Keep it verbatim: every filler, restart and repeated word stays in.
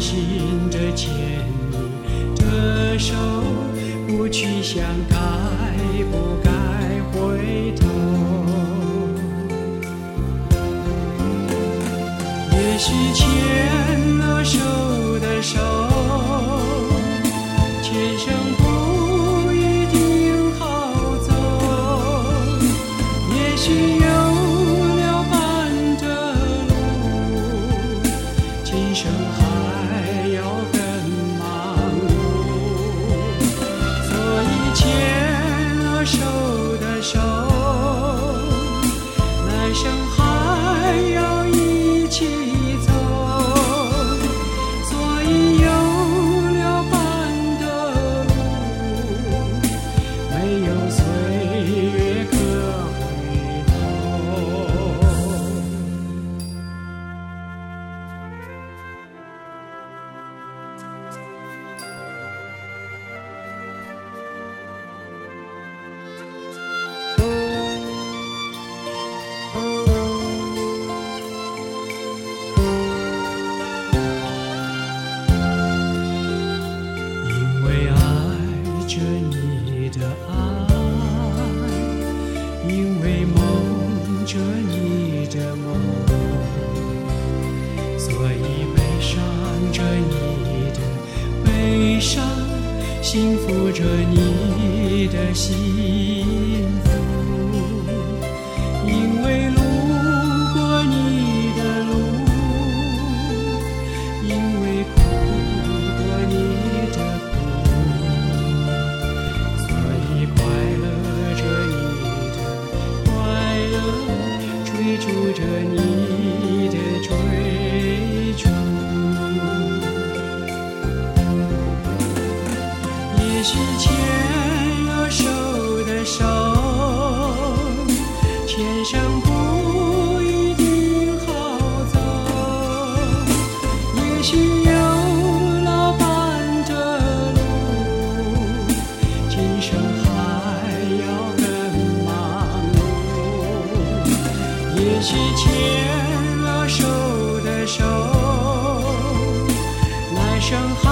心着牵你的手，不去想该不该回头。也许牵了手的手，前生不一定好走，也许有了伴的路，今生还要更忙碌。所以牵了手的手，来生还要一起走。所以有了伴的路，没有岁月可回头。因为爱着你的爱，因为梦着你的梦，所以悲伤着你的悲伤，幸福着你的幸福。因为路过你的路，因为苦过你的苦，所以快乐着你的快乐，追逐着你的追逐。也许牵了手的手，前生不一定好走，也许有了伴的路，今生还要更忙碌。也许牵了手的手，来生还